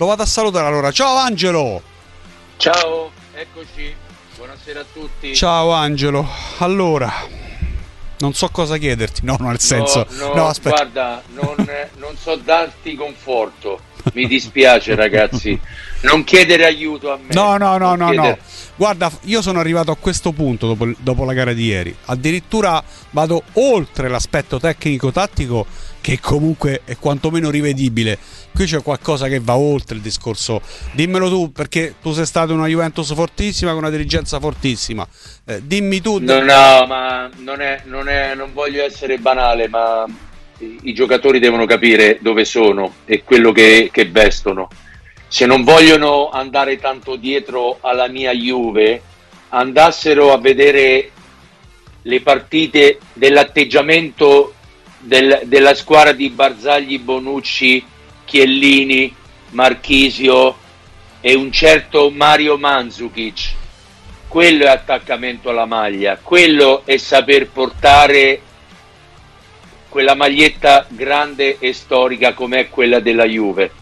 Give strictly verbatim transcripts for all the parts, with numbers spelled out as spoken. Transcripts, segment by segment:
lo vado a salutare allora. Ciao Angelo! Ciao, eccoci, buonasera a tutti. Ciao Angelo, allora, non so cosa chiederti, no, no nel senso... No, no, no aspetta. Guarda, non, non so darti conforto, mi dispiace ragazzi, non chiedere aiuto a me. No, no, no, no, chiedere... no. Guarda, io sono arrivato a questo punto dopo, dopo la gara di ieri. Addirittura vado oltre l'aspetto tecnico-tattico, che comunque è quantomeno rivedibile. Qui c'è qualcosa che va oltre il discorso. Dimmelo tu, perché tu sei stato una Juventus fortissima con una dirigenza fortissima. Eh, dimmi tu. No, no, ma non è, non è, non voglio essere banale, ma i, i giocatori devono capire dove sono e quello che, che vestono. Se non vogliono andare tanto dietro alla mia Juve, andassero a vedere le partite dell'atteggiamento del, della squadra di Barzagli, Bonucci, Chiellini, Marchisio e un certo Mario Mandzukic. Quello è attaccamento alla maglia, quello è saper portare quella maglietta grande e storica come è quella della Juve.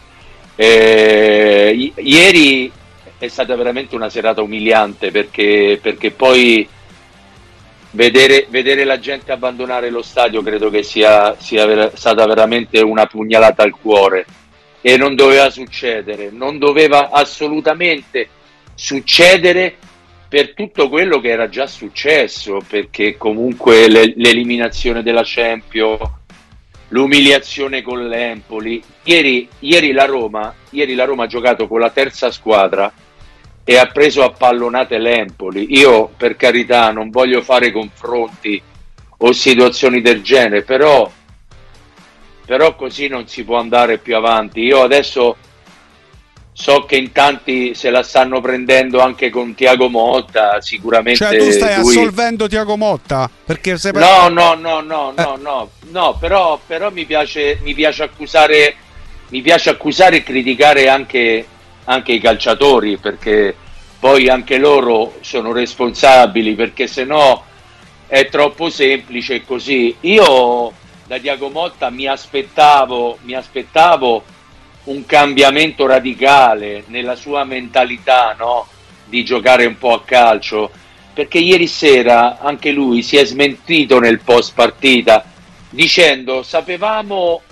Eh, i- ieri è stata veramente una serata umiliante, perché, perché poi vedere, vedere la gente abbandonare lo stadio credo che sia, sia vera- stata veramente una pugnalata al cuore, e non doveva succedere, non doveva assolutamente succedere, per tutto quello che era già successo, perché comunque le- l'eliminazione della Champions, l'umiliazione con l'Empoli. Ieri, ieri, la Roma, ieri la Roma ha giocato con la terza squadra e ha preso a pallonate l'Empoli. Io, per carità, non voglio fare confronti o situazioni del genere, però, però così non si può andare più avanti. Io adesso so che in tanti se la stanno prendendo anche con Thiago Motta, sicuramente. Cioè tu stai lui... assolvendo Thiago Motta? Perché se per... No, no, no, no, Eh. no, no, no, però, però mi piace, mi piace accusare, mi piace accusare e criticare anche, anche i calciatori, perché poi anche loro sono responsabili, perché se no è troppo semplice così. Io da Thiago Motta mi aspettavo, mi aspettavo un cambiamento radicale nella sua mentalità, no? Di giocare un po' a calcio, perché ieri sera anche lui si è smentito nel post partita dicendo sapevamo,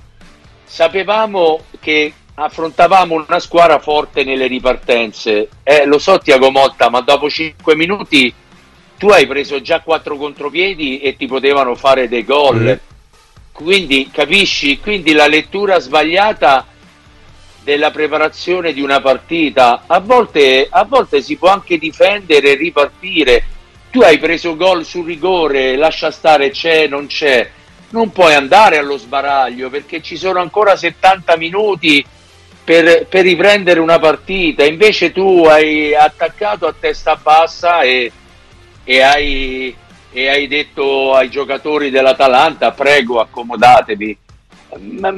sapevamo che affrontavamo una squadra forte nelle ripartenze. Eh, lo so Thiago Motta, ma dopo cinque minuti tu hai preso già quattro contropiedi e ti potevano fare dei gol. Mm. Quindi capisci? Quindi la lettura sbagliata della preparazione di una partita, a volte, a volte si può anche difendere e ripartire. Tu hai preso gol sul rigore, lascia stare, c'è, non c'è, non puoi andare allo sbaraglio, perché ci sono ancora settanta minuti per, per riprendere una partita. Invece tu hai attaccato a testa bassa e, e hai e hai detto ai giocatori dell'Atalanta prego accomodatevi. Ma,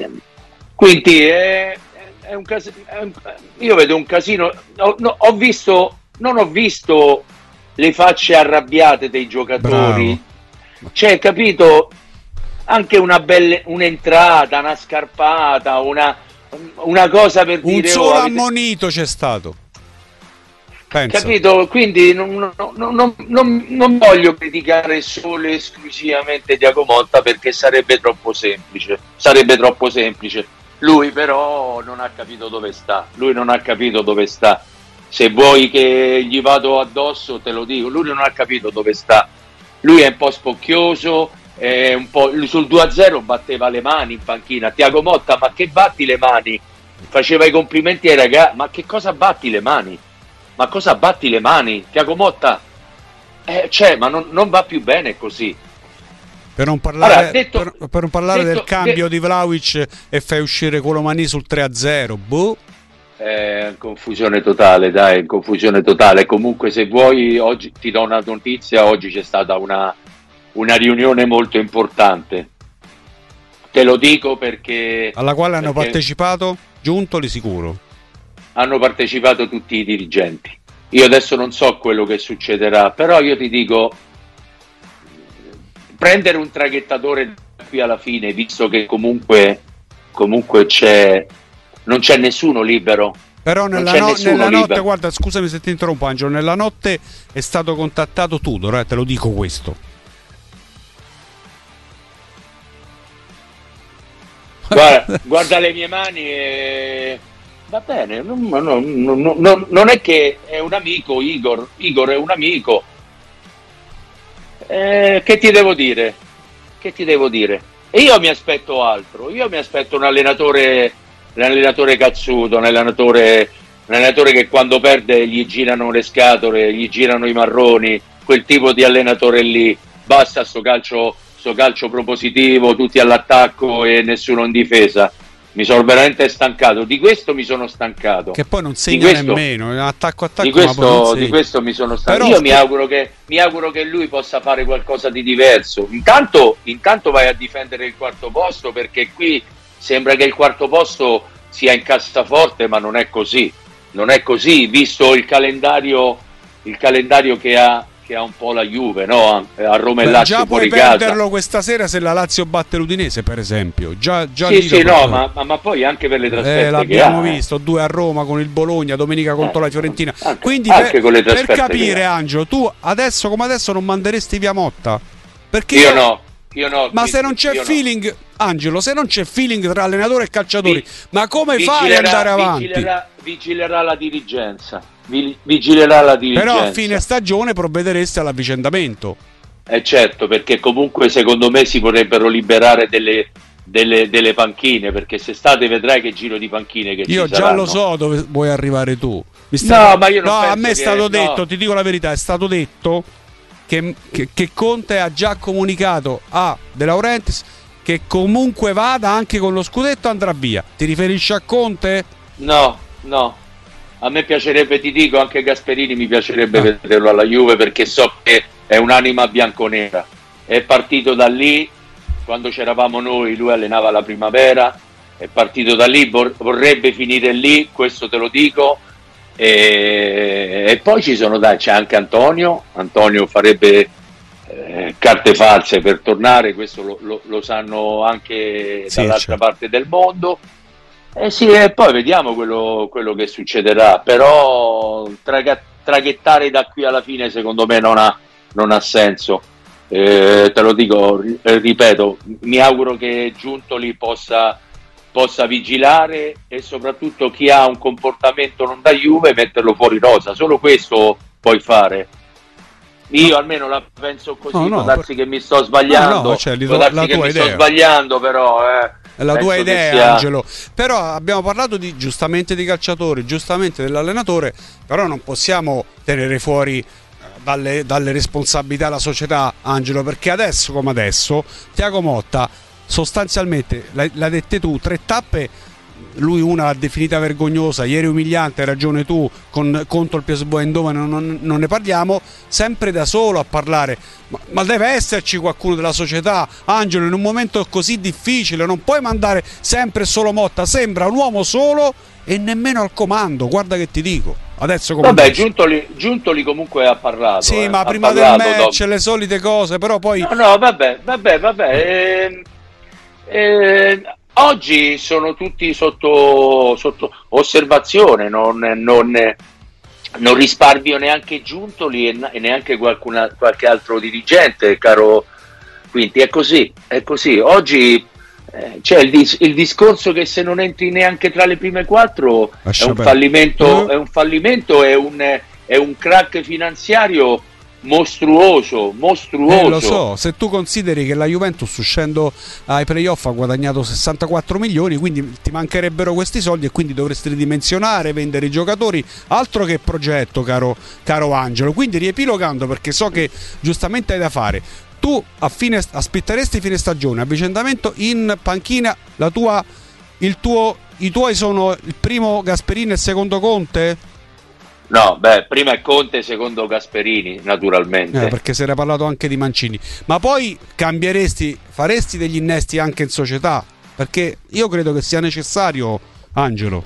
quindi è, è un cas- è un, io vedo un casino. Ho, no, ho visto non ho visto le facce arrabbiate dei giocatori. Bravo. Cioè, capito, anche una bella un'entrata, una scarpata, una, una cosa per Un dire solo oh, avete... ammonito c'è stato. Penso. Capito? Quindi non, non, non, non, non voglio criticare solo e esclusivamente Thiago Motta, perché sarebbe troppo semplice. Sarebbe troppo semplice. Lui però non ha capito dove sta. Lui non ha capito dove sta. Se vuoi che gli vado addosso te lo dico. Lui non ha capito dove sta. Lui è un po' spocchioso. È un po'... Sul due a zero batteva le mani in panchina. Thiago Motta, ma che batti le mani? Faceva i complimenti ai ragazzi. Ma che cosa batti le mani? Ma cosa batti le mani? Thiago Motta, eh, cioè, ma non, non va più bene così. Per non parlare, Allora, detto- per, per non parlare detto- del cambio de- di Vlahovic e fai uscire Colomani sul tre a zero. Boh. Eh, confusione totale, dai, confusione totale. Comunque, se vuoi, oggi ti do una notizia. Oggi c'è stata una, una riunione molto importante. Te lo dico perché... Alla quale hanno perché partecipato Giuntoli sicuro. hanno partecipato tutti i dirigenti. Io adesso non so quello che succederà, però io ti dico, prendere un traghettatore qui alla fine, visto che comunque, comunque c'è, non c'è nessuno libero. Però nella, no, nella notte, guarda, scusami se ti interrompo Angelo, nella notte è stato contattato Tudor, eh, te lo dico questo. Guarda, guarda le mie mani e va bene, non, non, non, non, non è che è un amico, Igor, Igor è un amico. Eh, che ti devo dire? Che ti devo dire? E io mi aspetto altro, io mi aspetto un allenatore, un allenatore cazzuto, un allenatore, un allenatore che quando perde gli girano le scatole, gli girano i marroni, quel tipo di allenatore lì. Basta sto calcio, sto calcio propositivo, tutti all'attacco e nessuno in difesa. Mi sono veramente stancato, di questo mi sono stancato. Che poi non segna questo, nemmeno, attacco attacco. Di questo, di questo mi sono stancato. Però io mi auguro, che, mi auguro che lui possa fare qualcosa di diverso. Intanto, intanto vai a difendere il quarto posto, perché qui sembra che il quarto posto sia in cassaforte, ma non è così. Non è così, visto il calendario, il calendario che ha, che ha un po' la Juve, no? A Roma e Lazio già fuori puoi casa. perderlo questa sera se la Lazio batte l'Udinese, per esempio. Già, già sì, sì, no, ma, ma, ma poi anche per le trasferte eh, l'abbiamo che visto, ha, due a Roma con il Bologna, domenica contro eh, la Fiorentina. Anche, Quindi anche per, con le per capire, che Angelo, tu adesso come adesso non manderesti via Motta? Perché io, io no, io no. Ma se non c'è feeling, no. Angelo, se non c'è feeling tra allenatore e calciatori, Vi, ma come fai ad andare avanti? Vigilerà, vigilerà la dirigenza. Vigilerà la dirigenza. Però a fine stagione provvedereste all'avvicendamento. Eh certo, perché comunque secondo me si potrebbero liberare delle, delle, delle panchine, perché se state vedrai che giro di panchine che io ci già saranno. Lo so dove vuoi arrivare tu. Mi stai... No, ma io non no, penso a me è che... stato detto, no. ti dico la verità, è stato detto che, che, che Conte ha già comunicato a De Laurentiis che comunque vada anche con lo scudetto andrà via. Ti riferisci a Conte? No, no. A me piacerebbe, ti dico, anche Gasperini mi piacerebbe ah. vederlo alla Juve, perché so che è un'anima bianconera. È partito da lì, quando c'eravamo noi, lui allenava la Primavera, è partito da lì, vor- vorrebbe finire lì, questo te lo dico. E, e poi ci sono, dai, c'è anche Antonio, Antonio farebbe eh, carte false per tornare, questo lo, lo, lo sanno anche sì, dall'altra certo. parte del mondo. Eh sì, e poi vediamo quello, quello che succederà, però traga, traghettare da qui alla fine secondo me non ha, non ha senso. Eh, te lo dico, ripeto, mi auguro che Giuntoli possa, possa vigilare e soprattutto chi ha un comportamento non da Juve metterlo fuori rosa, solo questo puoi fare. Io no. almeno la penso così, no, no, può darsi per... che mi sto sbagliando, no, no, cioè, può darsi la che mi idea. sto sbagliando, però... Eh. È la Penso tua idea, sia... Angelo. Però abbiamo parlato di, giustamente di calciatori, giustamente dell'allenatore, però non possiamo tenere fuori dalle, dalle responsabilità la società, Angelo, perché adesso come adesso Thiago Motta sostanzialmente, l'hai, l'hai dette tu, tre tappe, lui una l'ha definita vergognosa, ieri umiliante, hai ragione tu, con, contro il P S V Eindhoven non, non ne parliamo, sempre da solo a parlare, ma, ma deve esserci qualcuno della società, Angelo, in un momento così difficile non puoi mandare sempre solo Motta, sembra un uomo solo e nemmeno al comando, guarda che ti dico. Adesso come vabbè, Giuntoli, Giuntoli comunque ha parlato. Sì, eh, ma ha prima parlato del match dopo. Le solite cose, però poi no, no, vabbè, vabbè, vabbè. Eh, eh, oggi sono tutti sotto, sotto osservazione, non, non, non risparmio neanche Giuntoli e, e neanche qualcuna, qualche altro dirigente, caro Quinti, è così, è così. Oggi eh, c'è il, dis- il discorso che se non entri neanche tra le prime quattro è un, fallimento, è un fallimento, è un, è un crack finanziario mostruoso, mostruoso. Eh, lo so, se tu consideri che la Juventus uscendo ai playoff ha guadagnato sessantaquattro milioni, quindi ti mancherebbero questi soldi e quindi dovresti ridimensionare, vendere i giocatori, altro che progetto, caro, caro Angelo. Quindi riepilogando, perché so che giustamente hai da fare, tu a fine, aspetteresti fine stagione, avvicendamento in panchina, la tua, il tuo, i tuoi sono il primo Gasperini e il secondo Conte? No, beh, prima è Conte, secondo Gasperini, naturalmente. Eh, perché si era parlato anche di Mancini. Ma poi cambieresti, faresti degli innesti anche in società? Perché io credo che sia necessario, Angelo.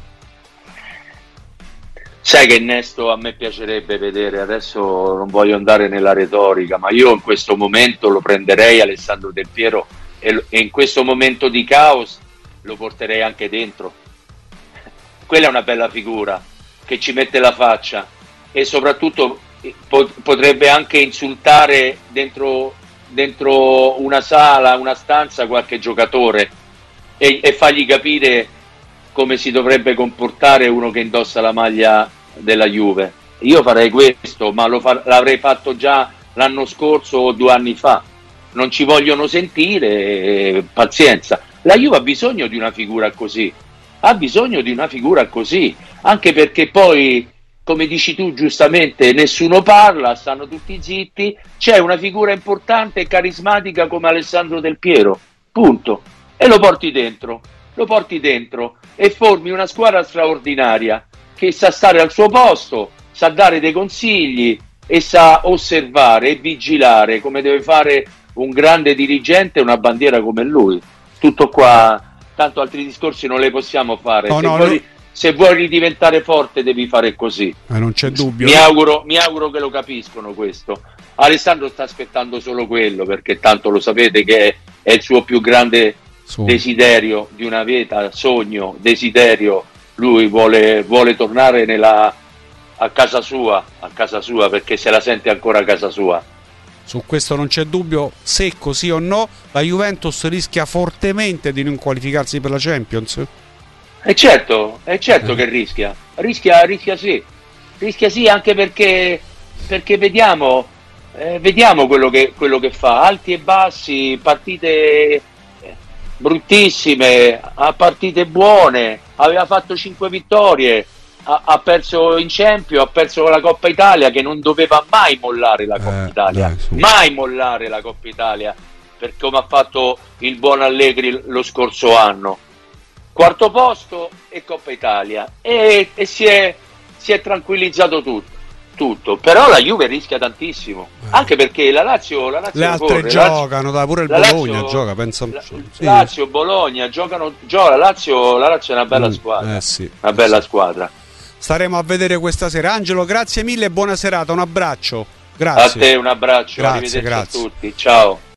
Sai che innesto a me piacerebbe vedere, adesso non voglio andare nella retorica, ma io in questo momento lo prenderei Alessandro Del Piero e, lo, e in questo momento di caos lo porterei anche dentro. quella è una bella figura che ci mette la faccia e soprattutto po- potrebbe anche insultare dentro, dentro una sala, una stanza qualche giocatore e, e fargli capire come si dovrebbe comportare uno che indossa la maglia della Juve. Io farei questo, ma lo fa- l'avrei fatto già l'anno scorso o due anni fa. Non ci vogliono sentire, eh, pazienza. La Juve ha bisogno di una figura così, ha bisogno di una figura così, anche perché poi, come dici tu giustamente, nessuno parla, stanno tutti zitti, c'è una figura importante e carismatica come Alessandro Del Piero, punto, e lo porti dentro, lo porti dentro e formi una squadra straordinaria che sa stare al suo posto, sa dare dei consigli e sa osservare e vigilare come deve fare un grande dirigente, una bandiera come lui. Tutto qua, tanto altri discorsi non le possiamo fare. No, se, no, vuoi, no. se vuoi ridiventare forte devi fare così. Eh, non c'è dubbio. Mi auguro, mi auguro che lo capiscono questo. Alessandro sta aspettando solo quello, perché tanto lo sapete che è, è il suo più grande Su. desiderio di una vita, sogno, desiderio. Lui vuole, vuole tornare nella, a casa sua, a casa sua, perché se la sente ancora a casa sua. Su questo non c'è dubbio, se così o no, la Juventus rischia fortemente di non qualificarsi per la Champions. E certo, è certo Eh. che rischia, rischia, rischia sì, rischia sì anche perché, perché vediamo, eh, vediamo quello che, quello che fa, alti e bassi, partite bruttissime, a partite buone, aveva fatto cinque vittorie, ha, ha perso in Champions, ha perso la Coppa Italia, che non doveva mai mollare la Coppa Eh, Italia, dai, su. mai mollare la Coppa Italia, per come ha fatto il buon Allegri lo scorso anno. Quarto posto e Coppa Italia e, e si, è, si è tranquillizzato tutto, tutto. Però la Juve rischia tantissimo, Eh. anche perché la Lazio, la Lazio Le altre corre, la Lazio- giocano, dai, pure il la Bologna Lazio- gioca, pensa. la- sì. Lazio, Bologna giocano, gioca, la Lazio, la Lazio è una bella Mm, squadra, eh sì, una eh bella sì. squadra. Staremo a vedere questa sera. Angelo, grazie mille e buona serata, un abbraccio. A Grazie. te un abbraccio, Grazie, arrivederci grazie. a tutti, ciao.